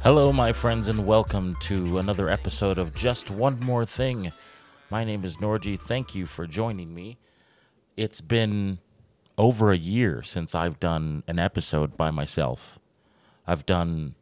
Hello, my friends, and welcome to another episode of Just One More Thing. My name is Norji. Thank you for joining me. It's been over a year since I've done an episode by myself. I've done,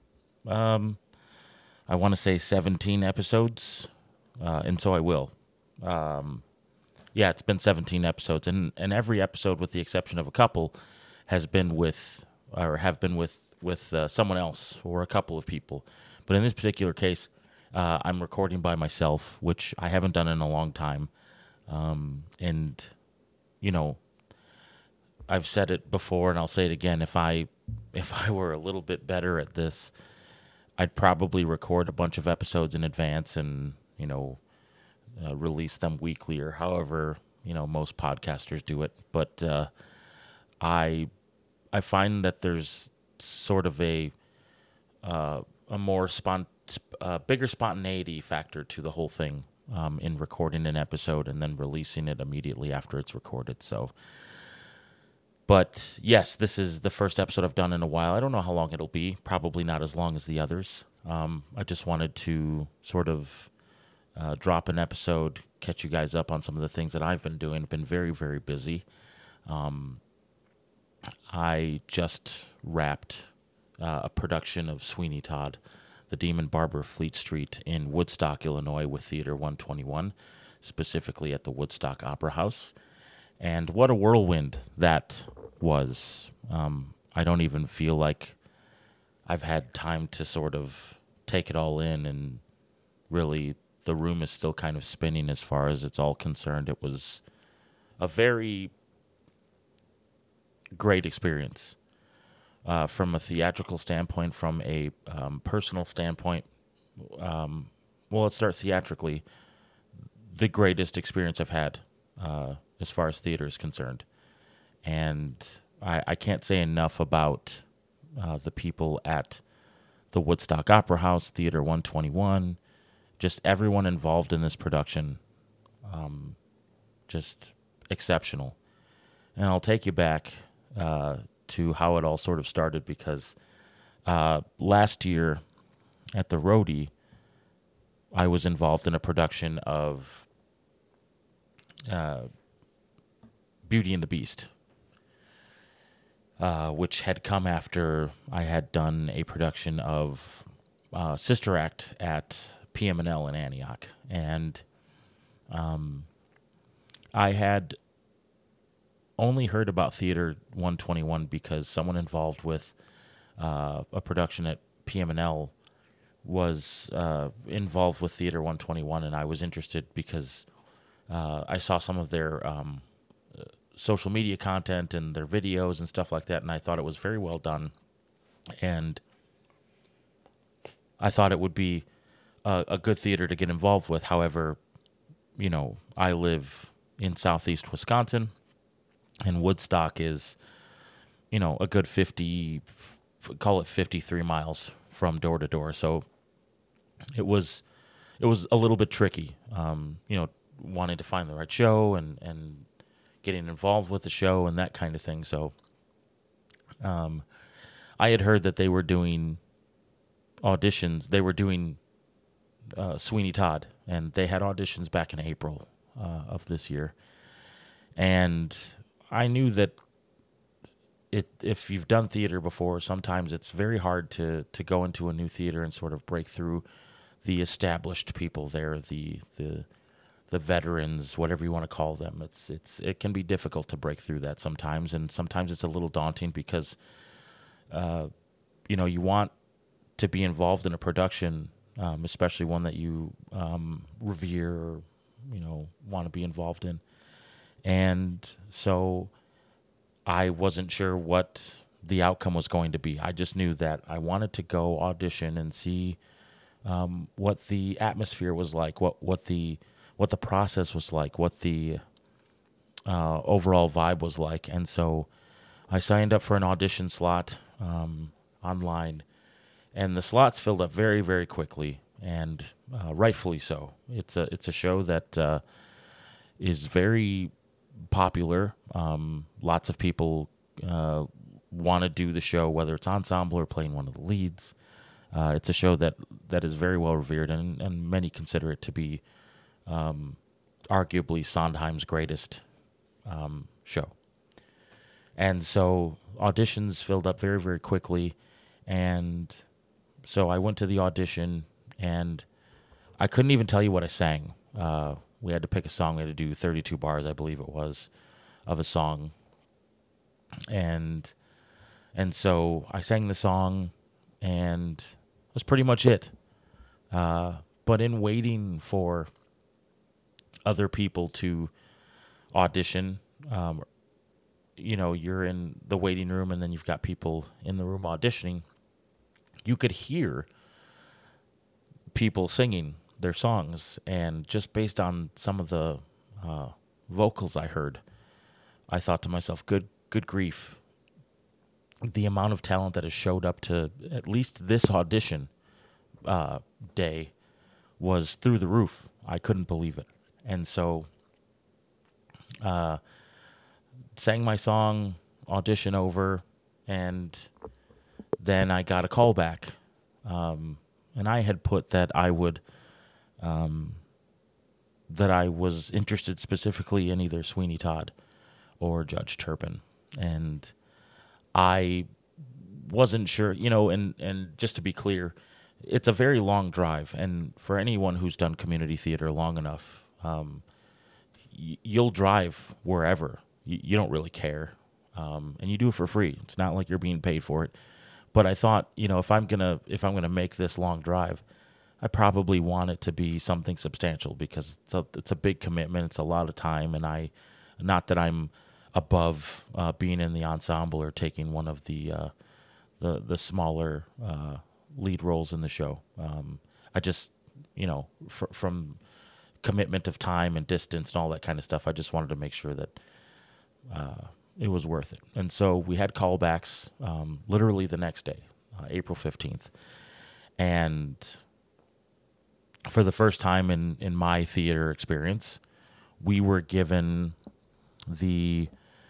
I want to say 17 episodes, and so I will. It's been 17 episodes, and every episode, with the exception of a couple, has been with someone else or a couple of people. But in this particular case, I'm recording by myself, which I haven't done in a long time. And, you know, I've said it before and I'll say it again. If I were a little bit better at this, I'd probably record a bunch of episodes in advance and, release them weekly or however, most podcasters do it. But I find that there's sort of a more bigger spontaneity factor to the whole thing in recording an episode and then releasing it immediately after it's recorded. But yes, this is the first episode I've done in a while. I don't know how long it'll be. Probably not as long as the others. I just wanted to sort of drop an episode, catch you guys up on some of the things that I've been doing. I've been very, very busy. I just wrapped a production of Sweeney Todd, The Demon Barber of Fleet Street in Woodstock, Illinois, with Theater 121, specifically at the Woodstock Opera House. And what a whirlwind that was. I don't even feel like I've had time to sort of take it all in, and really the room is still kind of spinning as far as it's all concerned. It was a very great experience from a theatrical standpoint, from a personal standpoint. Let's start theatrically. The greatest experience I've had as far as theater is concerned. And I can't say enough about the people at the Woodstock Opera House, Theater 121, just everyone involved in this production, just exceptional. And I'll take you back to how it all sort of started, because last year at the Rhodey, I was involved in a production of Beauty and the Beast, which had come after I had done a production of Sister Act at PM&L in Antioch. And I had only heard about Theater 121 because someone involved with a production at PM&L was involved with Theater 121, and I was interested because I saw some of their social media content and their videos and stuff like that, and I thought it was very well done, and I thought it would be a good theater to get involved with. However, I live in southeast Wisconsin, and Woodstock is, a good 53 miles from door to door. So it was a little bit tricky, wanting to find the right show and getting involved with the show and that kind of thing. So I had heard that they were doing auditions. They were doing Sweeney Todd, and they had auditions back in April of this year. And I knew that if you've done theater before, sometimes it's very hard to go into a new theater and sort of break through the established people there, the veterans, whatever you want to call them. It can be difficult to break through that sometimes, and sometimes it's a little daunting because you want to be involved in a production, especially one that you revere or want to be involved in. And so I wasn't sure what the outcome was going to be. I just knew that I wanted to go audition and see what the atmosphere was like, what the process was like, what the overall vibe was like. And so I signed up for an audition slot online, and the slots filled up very, very quickly, and rightfully so. It's a show that is very popular. Lots of people want to do the show, whether it's ensemble or playing one of the leads. It's a show that is very well revered, and many consider it to be arguably Sondheim's greatest show. And so auditions filled up very, very quickly. And so I went to the audition, and I couldn't even tell you what I sang. We had to pick a song. We had to do 32 bars, I believe it was, of a song. And so I sang the song, and that was pretty much it. But in waiting for other people to audition, you're in the waiting room, and then you've got people in the room auditioning. You could hear people singing their songs, and just based on some of the vocals I heard, I thought to myself, good grief. The amount of talent that has showed up to at least this audition day was through the roof. I couldn't believe it. And so sang my song, audition over, and then I got a call back. And I had put that I would, that I was interested specifically in either Sweeney Todd or Judge Turpin. And I wasn't sure, and just to be clear, it's a very long drive. And for anyone who's done community theater long enough, you'll drive wherever. You don't really care. And you do it for free. It's not like you're being paid for it. But I thought, if I'm gonna make this long drive, I probably want it to be something substantial, because it's a big commitment. It's a lot of time, and not that I'm above being in the ensemble or taking one of the smaller lead roles in the show. I just, from commitment of time and distance and all that kind of stuff, I just wanted to make sure that it was worth it. And so we had callbacks literally the next day, April 15th. And for the first time in my theater experience, we were given the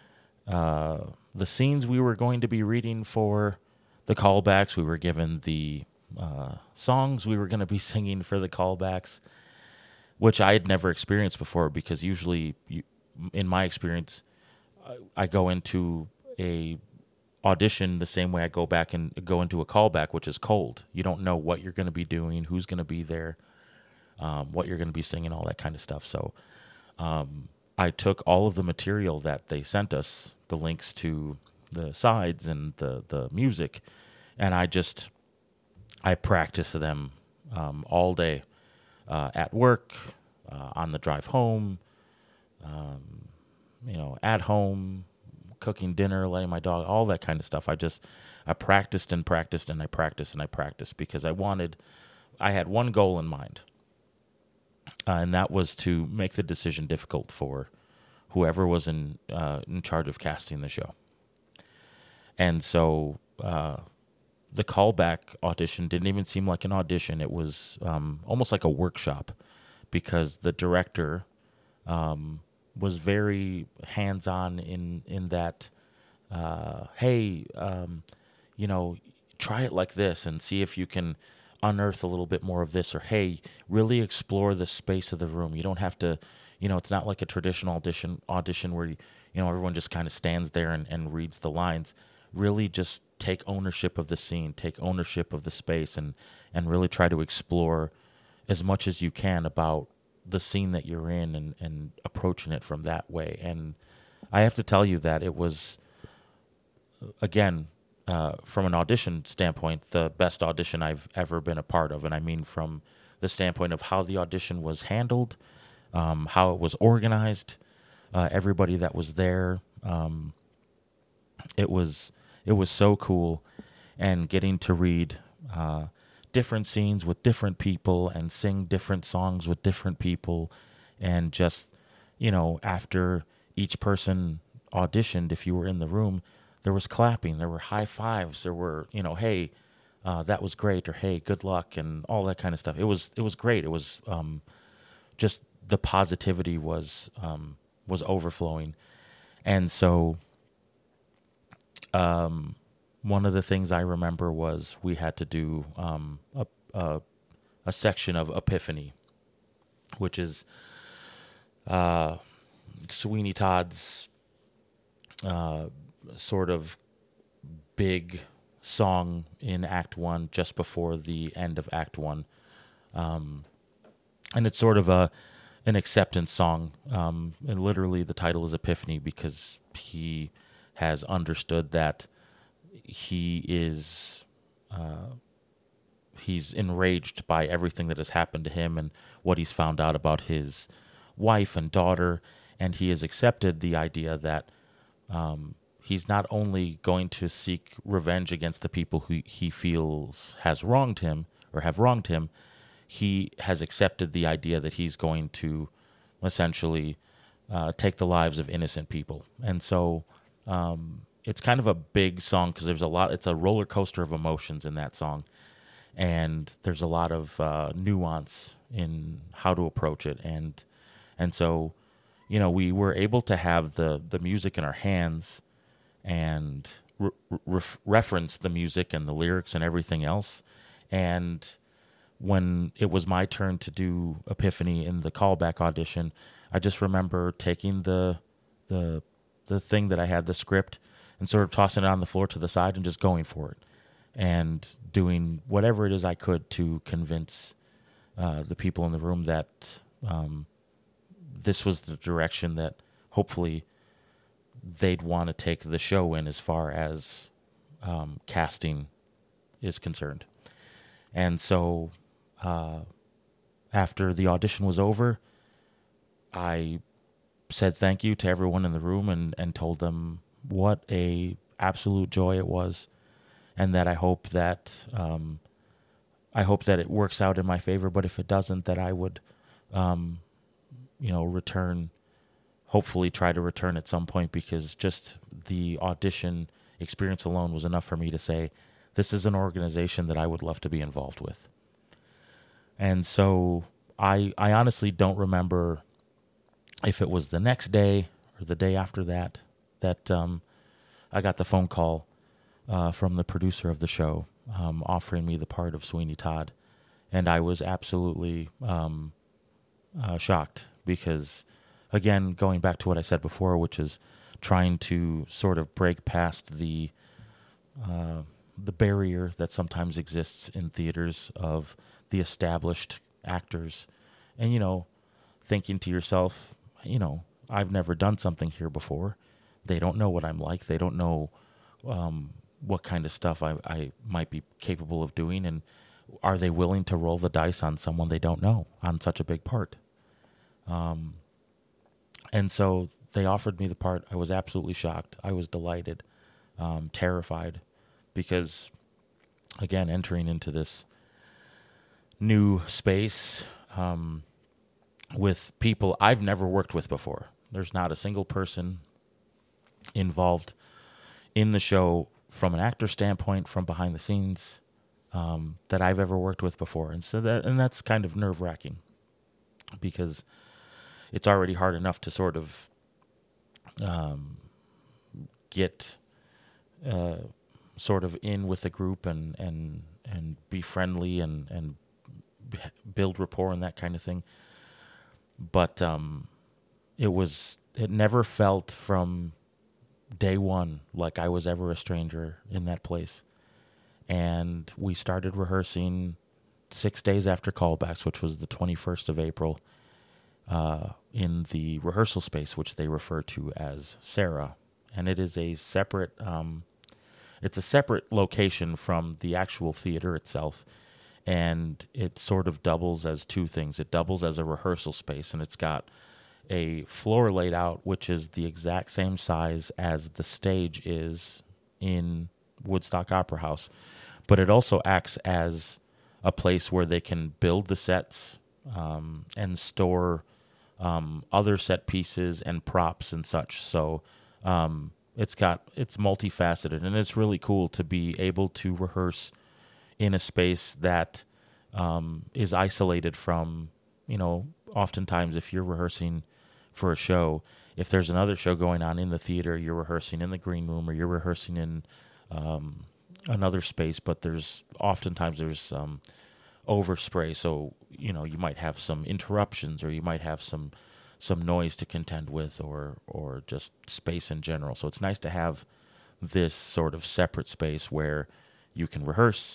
scenes we were going to be reading for the callbacks. We were given the songs we were going to be singing for the callbacks, which I had never experienced before, because usually, in my experience, I go into a audition the same way I go back and go into a callback, which is cold. You don't know what you're going to be doing, who's going to be there, what you're going to be singing, all that kind of stuff. So I took all of the material that they sent us, the links to the sides and the music, and I practiced them all day at work, on the drive home, at home, cooking dinner, letting my dog, all that kind of stuff. I practiced and practiced and I practiced and I practiced, because I had one goal in mind, and that was to make the decision difficult for whoever was in charge of casting the show. And so the callback audition didn't even seem like an audition. It was almost like a workshop, because the director was very hands-on in that, hey, try it like this and see if you can unearth a little bit more of this, or hey, really explore the space of the room. You don't have to, it's not like a traditional audition where everyone just kind of stands there and reads the lines. Really just take ownership of the scene, take ownership of the space, and really try to explore as much as you can about the scene that you're in, and approaching it from that way. And I have to tell you that it was, again, from an audition standpoint, the best audition I've ever been a part of. And I mean from the standpoint of how the audition was handled, how it was organized, everybody that was there. It was so cool, and getting to read different scenes with different people and sing different songs with different people, and just, after each person auditioned, if you were in the room, there was clapping, there were high fives, there were, hey, that was great, or hey, good luck, and all that kind of stuff. It was great. It was just the positivity was overflowing. And so one of the things I remember was we had to do a section of Epiphany, which is Sweeney Todd's sort of big song in Act One, just before the end of Act One, and it's sort of an acceptance song. And literally, the title is Epiphany because he has understood that he's enraged by everything that has happened to him and what he's found out about his wife and daughter, and he has accepted the idea that he's not only going to seek revenge against the people who he feels has wronged him or have wronged him, he has accepted the idea that he's going to essentially take the lives of innocent people. And so it's kind of a big song because there's a lot, it's a roller coaster of emotions in that song. And there's a lot of nuance in how to approach it. And so, you know, we were able to have the music in our hands and reference the music and the lyrics and everything else. And when it was my turn to do Epiphany in the callback audition, I just remember taking the thing that I had, the script, and sort of tossing it on the floor to the side and just going for it and doing whatever it is I could to convince the people in the room that this was the direction that hopefully they'd want to take the show in as far as casting is concerned. And so after the audition was over, I said thank you to everyone in the room and told them what a absolute joy it was, and that I hope that it works out in my favor. But if it doesn't, that I would, return. Hopefully, try to return at some point, because just the audition experience alone was enough for me to say, this is an organization that I would love to be involved with. And so I honestly don't remember if it was the next day or the day after that I got the phone call from the producer of the show offering me the part of Sweeney Todd. And I was absolutely shocked because, again, going back to what I said before, which is trying to sort of break past the barrier that sometimes exists in theaters of the established actors, and, thinking to yourself, I've never done something here before. They don't know what I'm like. They don't know what kind of stuff I might be capable of doing, and are they willing to roll the dice on someone they don't know on such a big part? And so they offered me the part. I was absolutely shocked. I was delighted, terrified, because, again, entering into this new space with people I've never worked with before. There's not a single person involved in the show from an actor standpoint, from behind the scenes, that I've ever worked with before. And so that's kind of nerve-wracking, because it's already hard enough to sort of get sort of in with a group and be friendly and build rapport and that kind of thing. But it never felt from day one like I was ever a stranger in that place. And we started rehearsing 6 days after callbacks, which was the 21st of April, in the rehearsal space, which they refer to as Sarah. And it is a separate, it's a separate location from the actual theater itself. And it sort of doubles as two things. It doubles as a rehearsal space, and it's got a floor laid out, which is the exact same size as the stage is in Woodstock Opera House. But it also acts as a place where they can build the sets and store other set pieces and props and such. So it's multifaceted, and it's really cool to be able to rehearse in a space that is isolated from, oftentimes if you're rehearsing for a show, if there's another show going on in the theater, you're rehearsing in the green room, or you're rehearsing in another space, but there's oftentimes overspray, so you might have some interruptions, or you might have some noise to contend with, or just space in general. So it's nice to have this sort of separate space where you can rehearse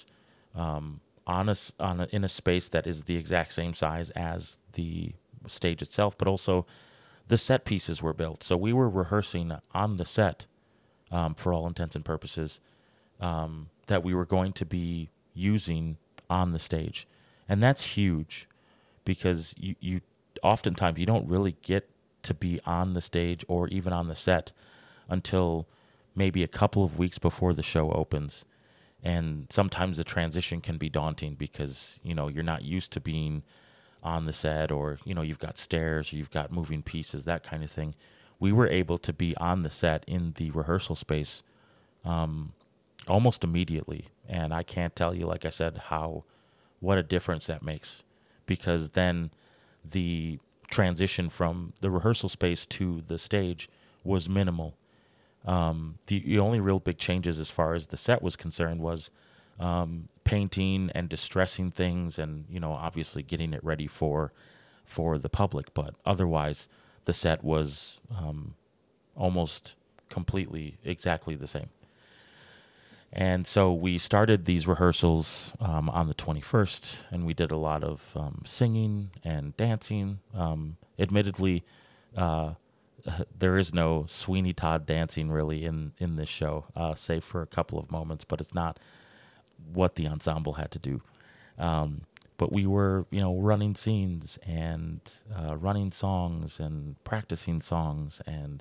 in a space that is the exact same size as the stage itself, but also the set pieces were built. So we were rehearsing on the set, for all intents and purposes, that we were going to be using on the stage. And that's huge, because you oftentimes you don't really get to be on the stage or even on the set until maybe a couple of weeks before the show opens. And sometimes the transition can be daunting because, you're not used to being on the set, or, you've got stairs, or you've got moving pieces, that kind of thing. We were able to be on the set in the rehearsal space almost immediately. And I can't tell you, like I said, what a difference that makes, because then the transition from the rehearsal space to the stage was minimal. The only real big changes as far as the set was concerned was painting and distressing things, and obviously getting it ready for the public. But otherwise, the set was almost completely exactly the same. And so we started these rehearsals on the 21st, and we did a lot of singing and dancing. Admittedly, there is no Sweeney Todd dancing really in this show, save for a couple of moments, but it's not what the ensemble had to do. But we were, running scenes and running songs and practicing songs and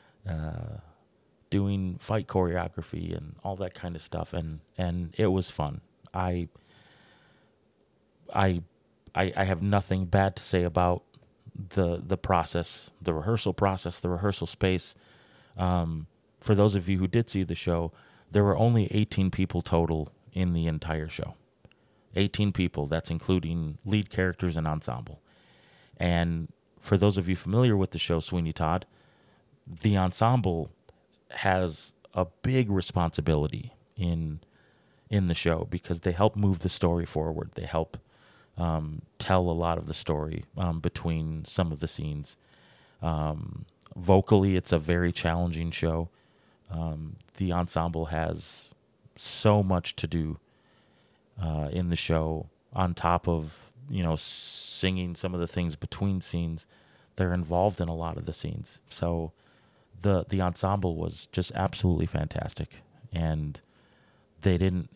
doing fight choreography and all that kind of stuff, and it was fun. I have nothing bad to say about the process, the rehearsal process, the rehearsal space. For those of you who did see the show, there were only 18 people total in the entire show. 18 people, that's including lead characters and ensemble. And for those of you familiar with the show Sweeney Todd, the ensemble has a big responsibility in the show, because they help move the story forward. They help tell a lot of the story between some of the scenes. Vocally, it's a very challenging show. The ensemble has so much to do in the show, on top of singing some of the things between scenes. They're involved in a lot of the scenes. So the ensemble was just absolutely fantastic. And they didn't...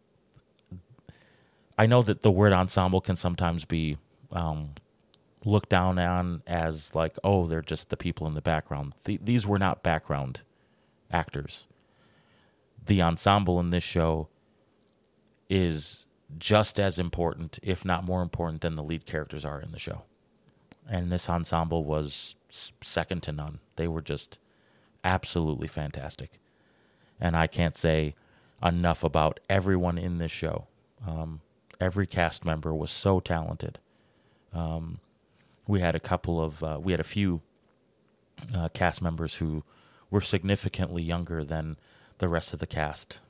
I know that the word ensemble can sometimes be looked down on as like, oh, they're just the people in the background. These were not background actors. The ensemble in this show is just as important, if not more important, than the lead characters are in the show. And this ensemble was second to none. They were just absolutely fantastic. And I can't say enough about everyone in this show. Every cast member was so talented. We had a few cast members who were significantly younger than the rest of the cast.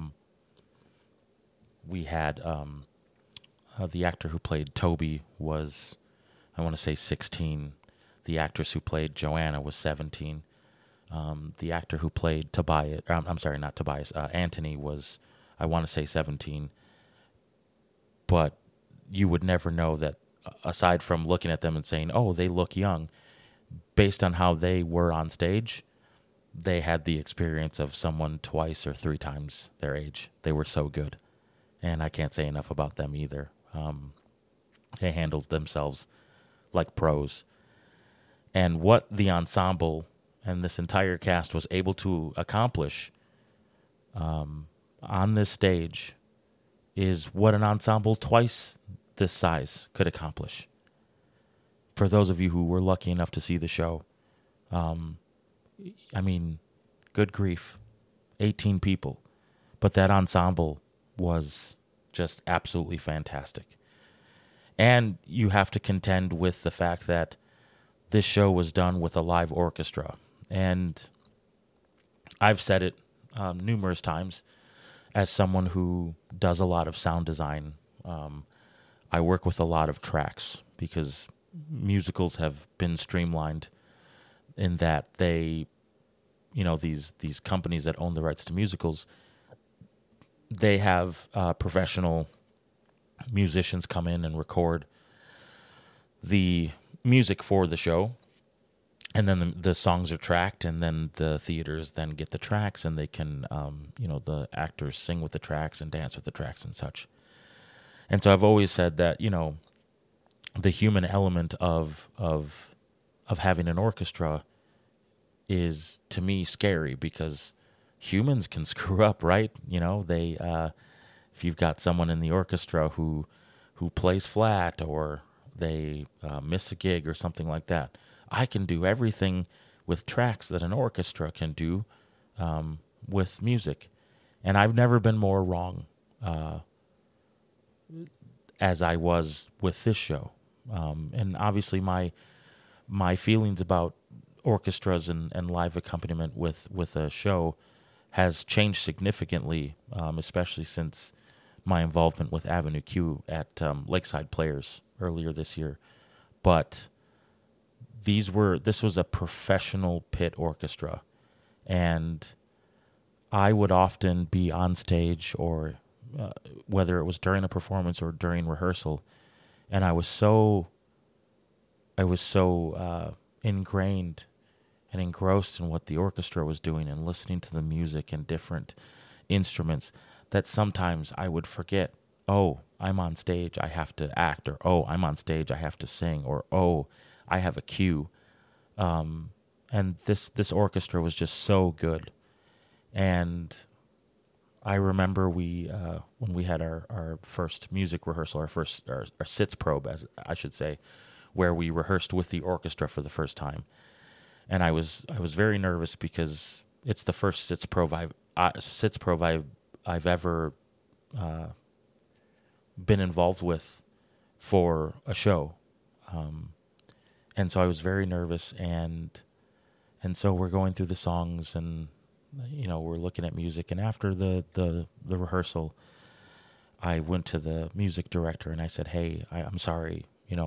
We had the actor who played Toby was, I want to say, 16. The actress who played Joanna was 17. The actor who played Tobias, not Tobias, Anthony was, I want to say, 17. But you would never know that, aside from looking at them and saying, oh, they look young. Based on how they were on stage, they had the experience of someone twice or three times their age. They were so good. And I can't say enough about them either. They handled themselves like pros. And what the ensemble and this entire cast was able to accomplish on this stage is what an ensemble twice this size could accomplish. For those of you who were lucky enough to see the show, good grief, 18 people. But that ensemble was just absolutely fantastic. And you have to contend with the fact that this show was done with a live orchestra. And I've said it numerous times, as someone who does a lot of sound design, I work with a lot of tracks because musicals have been streamlined in that they, these companies that own the rights to musicals, they have professional musicians come in and record the music for the show, and then the songs are tracked, and then the theaters then get the tracks, and they can, the actors sing with the tracks and dance with the tracks and such. And so I've always said that, the human element of having an orchestra is, to me, scary because humans can screw up, right? They if you've got someone in the orchestra who plays flat, or they miss a gig or something like that, I can do everything with tracks that an orchestra can do with music. And I've never been more wrong as I was with this show. And obviously my feelings about orchestras and live accompaniment with a show has changed significantly, especially since my involvement with Avenue Q at Lakeside Players earlier this year. But this was a professional pit orchestra, and I would often be on stage, or whether it was during a performance or during rehearsal, and I was so ingrained and engrossed in what the orchestra was doing and listening to the music and different instruments that sometimes I would forget, oh, I'm on stage, I have to act, or oh, I'm on stage, I have to sing, or oh, I have a cue. And this orchestra was just so good. And I remember when we had our first music rehearsal, our sits probe, as I should say, where we rehearsed with the orchestra for the first time. And I was very nervous because it's the first sits probe I've ever been involved with for a show, and so I was very nervous, and so we're going through the songs, and we're looking at music, and after the rehearsal, I went to the music director and I said, "Hey, I'm sorry,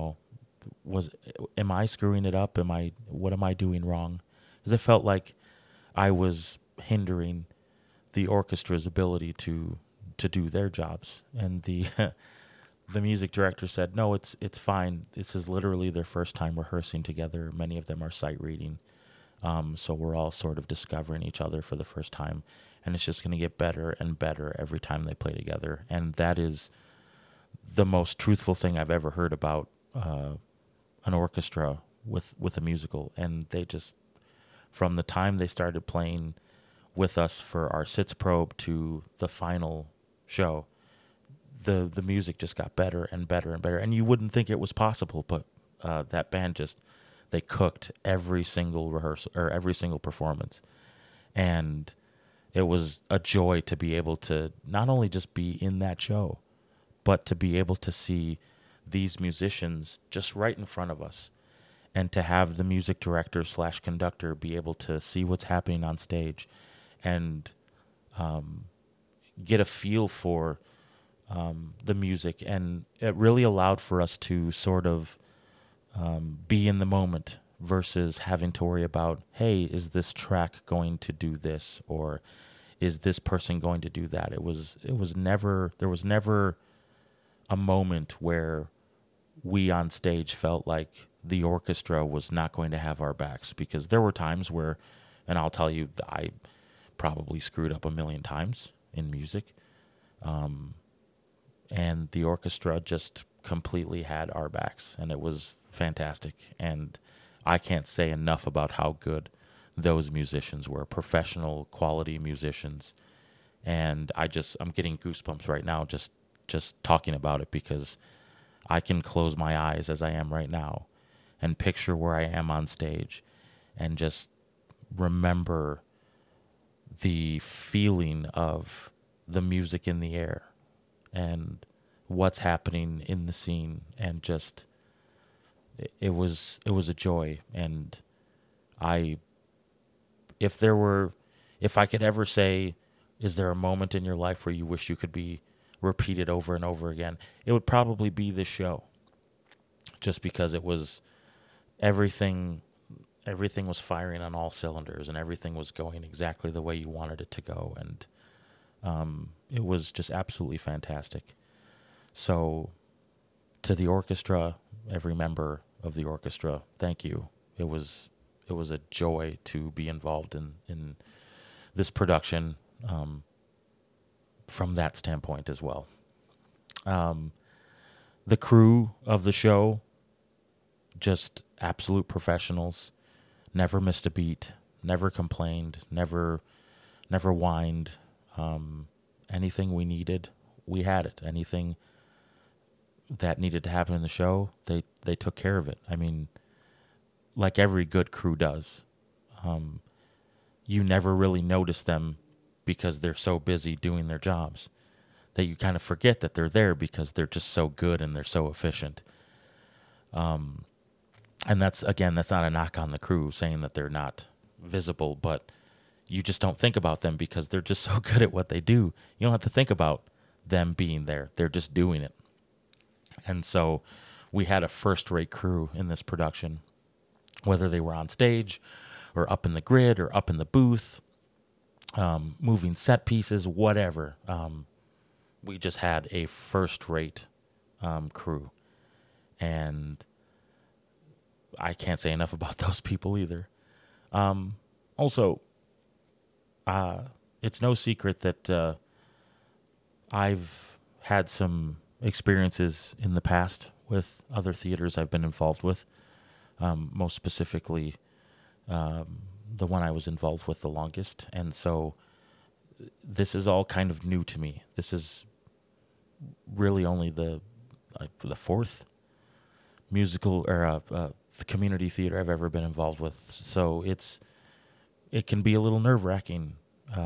am I screwing it up? What am I doing wrong?" Because I felt like I was hindering the orchestra's ability to do their jobs. And the the music director said, "No, it's fine. This is literally their first time rehearsing together. Many of them are sight reading, so we're all sort of discovering each other for the first time, and it's just going to get better and better every time they play together." And that is the most truthful thing I've ever heard about an orchestra with a musical. And they just, from the time they started playing with us for our sits probe to the final show, the music just got better and better and better. And you wouldn't think it was possible, but that band they cooked every single rehearsal or every single performance. And it was a joy to be able to not only just be in that show, but to be able to see these musicians just right in front of us, and to have the music director / conductor be able to see what's happening on stage and get a feel for the music. And it really allowed for us to sort of be in the moment versus having to worry about, hey, is this track going to do this, or is this person going to do that? There was never a moment where we on stage felt like the orchestra was not going to have our backs, because there were times where, and I'll tell you, I probably screwed up 1,000,000 times in music, and the orchestra just completely had our backs, and it was fantastic. And I can't say enough about how good those musicians were, professional quality musicians. And I'm getting goosebumps right now just talking about it, because I can close my eyes as I am right now and picture where I am on stage and just remember the feeling of the music in the air and what's happening in the scene. And just, it was a joy. And if I could ever say is there a moment in your life where you wish you could be repeated over and over again? It would probably be this show, just because it was everything. Everything was firing on all cylinders, and everything was going exactly the way you wanted it to go, and it was just absolutely fantastic. So, to the orchestra, every member of the orchestra, thank you. It was a joy to be involved in this production, from that standpoint as well. The crew of the show, just absolute professionals, never missed a beat, never complained, never whined. Anything we needed, we had it. Anything that needed to happen in the show, they took care of it. I mean, like every good crew does. You never really notice them because they're so busy doing their jobs that you kind of forget that they're there because they're just so good and they're so efficient. And that's not a knock on the crew saying that they're not visible, but you just don't think about them because they're just so good at what they do. You don't have to think about them being there. They're just doing it. And so we had a first-rate crew in this production, whether they were on stage or up in the grid or up in the booth, moving set pieces, whatever. We just had a first-rate crew. And I can't say enough about those people either. Also, it's no secret that I've had some experiences in the past with other theaters I've been involved with, most specifically the one I was involved with the longest. And so this is all kind of new to me. This is really only the fourth musical or the community theater I've ever been involved with. So it can be a little nerve-wracking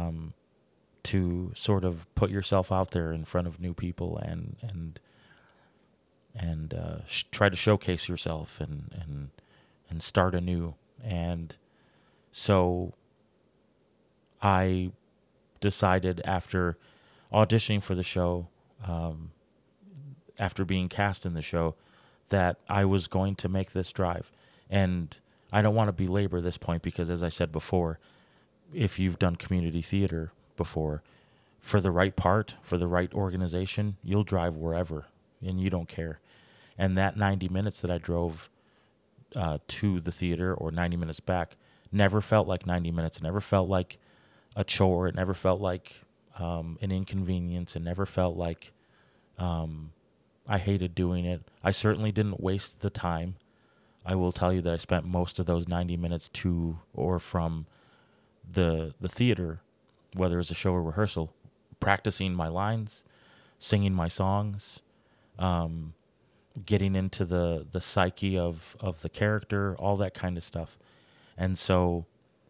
to sort of put yourself out there in front of new people and try to showcase yourself and start anew. And so I decided after auditioning for the show, after being cast in the show, that I was going to make this drive. And I don't want to belabor this point because, as I said before, if you've done community theater before, for the right part, for the right organization, you'll drive wherever, and you don't care. And that 90 minutes that I drove to the theater, or 90 minutes back, never felt like 90 minutes. It never felt like a chore. It never felt like an inconvenience. It never felt like I hated doing it. I certainly didn't waste the time. I will tell you that I spent most of those 90 minutes to or from the theater, whether it was a show or rehearsal, practicing my lines, singing my songs, getting into the psyche of the character, all that kind of stuff. And so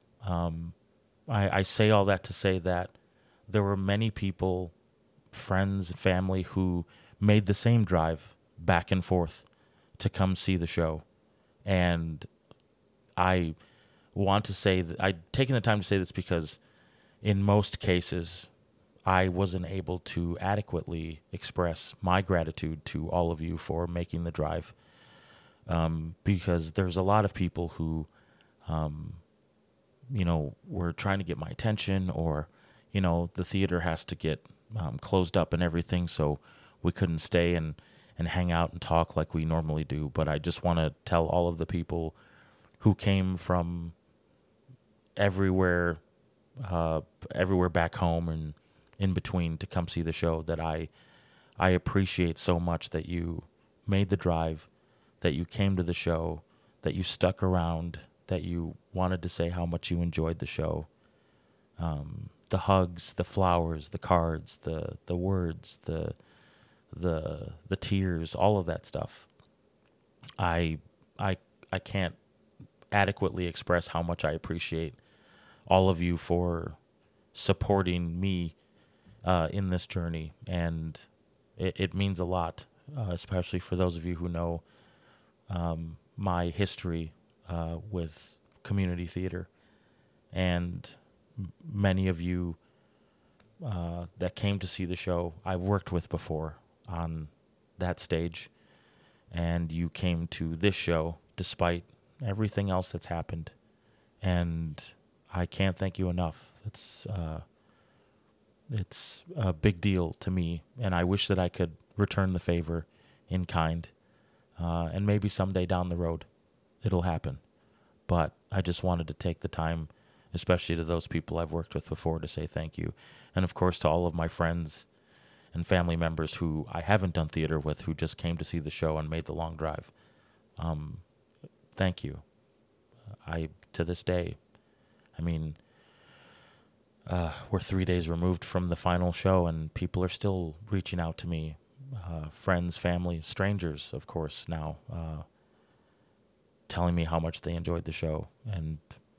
I say all that to say that there were many people, friends and family, who made the same drive back and forth to come see the show. And I want to say that I've taken the time to say this because in most cases, I wasn't able to adequately express my gratitude to all of you for making the drive. Because there's a lot of people who, were trying to get my attention, or, the theater has to get closed up and everything, so we couldn't stay and hang out and talk like we normally do. But I just want to tell all of the people who came from everywhere back home and in between to come see the show that I appreciate so much that you made the drive, that you came to the show, that you stuck around, that you wanted to say how much you enjoyed the show. The hugs, the flowers, the cards, the words, the tears, all of that stuff. I can't adequately express how much I appreciate all of you for supporting me in this journey, and it means a lot, especially for those of you who know my history with community theater. And many of you that came to see the show I've worked with before on that stage, and you came to this show despite everything else that's happened, and I can't thank you enough. It's a big deal to me, and I wish that I could return the favor in kind, and maybe someday down the road it'll happen. But I just wanted to take the time, especially to those people I've worked with before, to say thank you. And of course to all of my friends and family members who I haven't done theater with, who just came to see the show and made the long drive. Thank you. To this day, I mean, we're 3 days removed from the final show, and people are still reaching out to me, friends, family, strangers, of course, now, telling me how much they enjoyed the show, and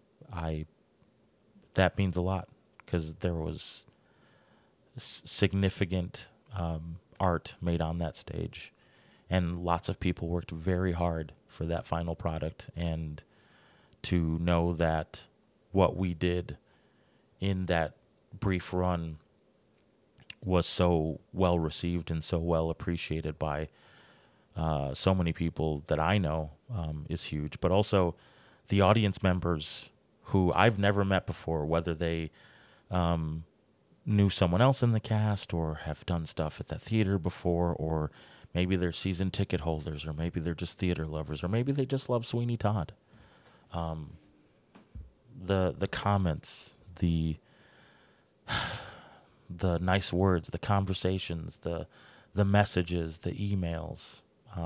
that means a lot, because there was significant art made on that stage, and lots of people worked very hard for that final product, and to know that what we did in that brief run was so well received and so well appreciated by so many people that I know is huge. But also the audience members who I've never met before, whether they knew someone else in the cast or have done stuff at that theater before, or maybe they're season ticket holders, or maybe they're just theater lovers, or maybe they just love Sweeney Todd. The comments, the nice words, the conversations, the messages, the emails.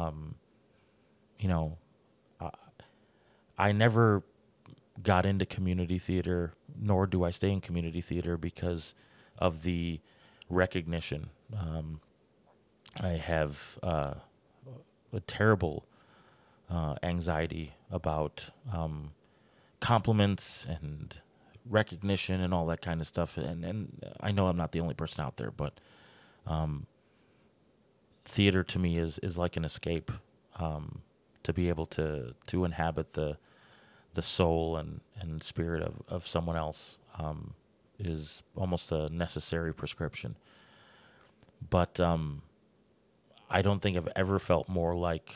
I never got into community theater, nor do I stay in community theater because of the recognition. I have a terrible anxiety about compliments and recognition and all that kind of stuff. And I know I'm not the only person out there, but theater to me is like an escape, to be able to inhabit the soul and spirit of someone else, is almost a necessary prescription. But I don't think I've ever felt more like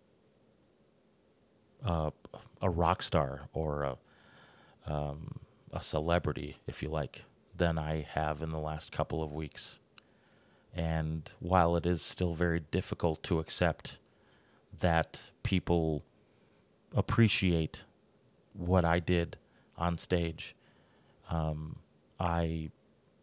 a rock star or a celebrity, if you like, than I have in the last couple of weeks. And while it is still very difficult to accept that people appreciate what I did on stage, I,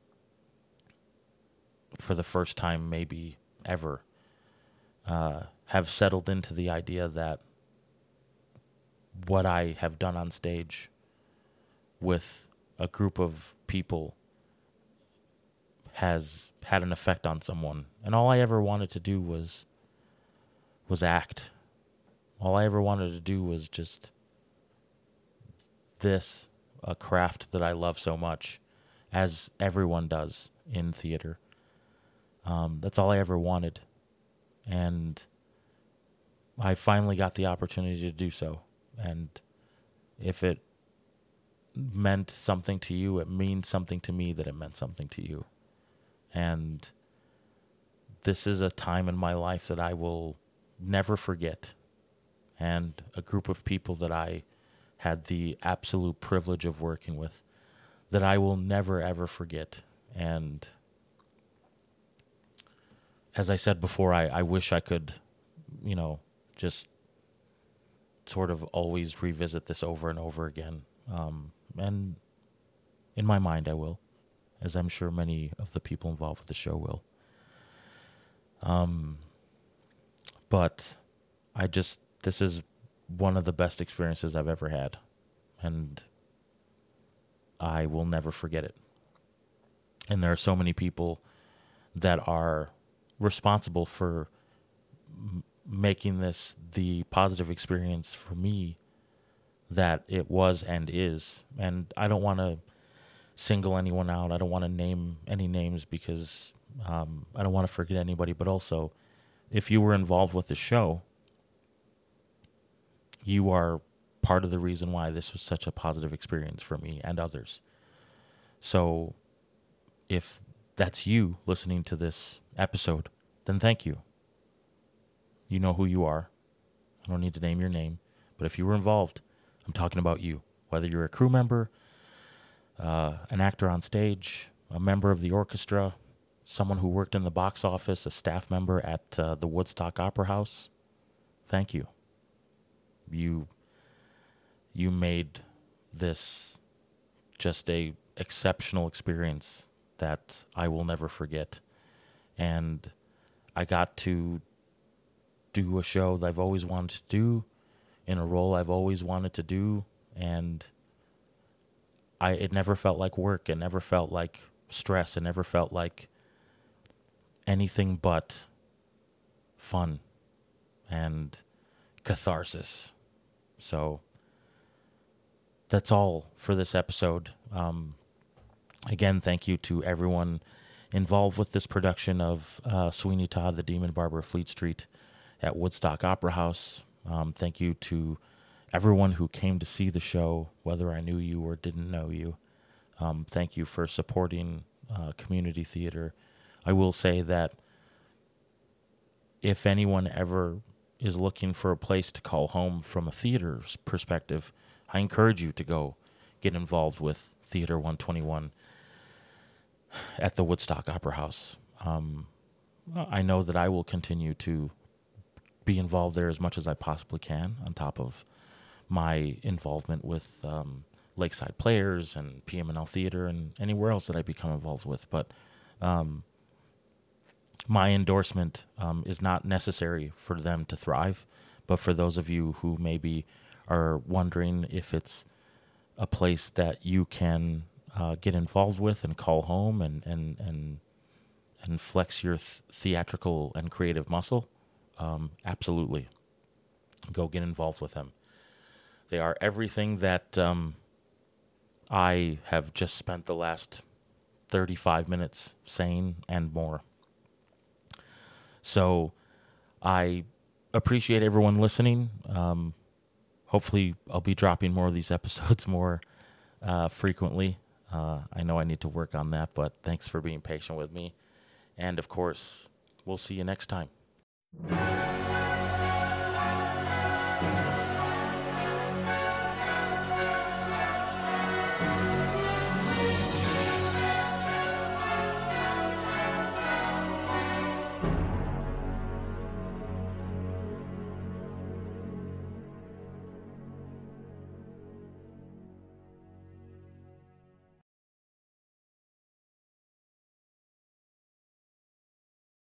for the first time maybe ever, have settled into the idea that what I have done on stage with a group of people has had an effect on someone. And all I ever wanted to do was act. All I ever wanted to do was just a craft that I love so much, as everyone does in theater. That's all I ever wanted. And I finally got the opportunity to do so. And if it meant something to you, it means something to me that it meant something to you. And this is a time in my life that I will never forget, and a group of people that I had the absolute privilege of working with that I will never, ever forget. And as I said before, I wish I could, just sort of always revisit this over and over again. And in my mind, I will, as I'm sure many of the people involved with the show will. But this is one of the best experiences I've ever had, and I will never forget it. And there are so many people that are responsible for making this the positive experience for me that it was and is. And I don't want to single anyone out. I don't want to name any names because I don't want to forget anybody. But also, if you were involved with the show, you are part of the reason why this was such a positive experience for me and others. So if that's you listening to this episode, then thank you. You know who you are. I don't need to name your name, but if you were involved, I'm talking about you. Whether you're a crew member, an actor on stage, a member of the orchestra, someone who worked in the box office, a staff member at the Woodstock Opera House, thank you. You made this just a exceptional experience that I will never forget. And I got to do a show that I've always wanted to do in a role I've always wanted to do, and it never felt like work. It never felt like stress. It never felt like anything but fun and catharsis. So that's all for this episode. Again, thank you to everyone involved with this production of Sweeney Todd, the Demon Barber of Fleet Street at Woodstock Opera House. Thank you to everyone who came to see the show, whether I knew you or didn't know you. Thank you for supporting community theater. I will say that if anyone ever is looking for a place to call home from a theater's perspective, I encourage you to go get involved with Theater 121 at the Woodstock Opera House. I know that I will continue to be involved there as much as I possibly can, on top of my involvement with Lakeside Players and PMNL Theater and anywhere else that I become involved with. But my endorsement is not necessary for them to thrive, but for those of you who maybe are wondering if it's a place that you can get involved with and call home and flex your theatrical and creative muscle, absolutely. Go get involved with them. They are everything that I have just spent the last 35 minutes saying and more. So I appreciate everyone listening. Hopefully I'll be dropping more of these episodes more frequently. I know I need to work on that, but thanks for being patient with me. And of course, we'll see you next time.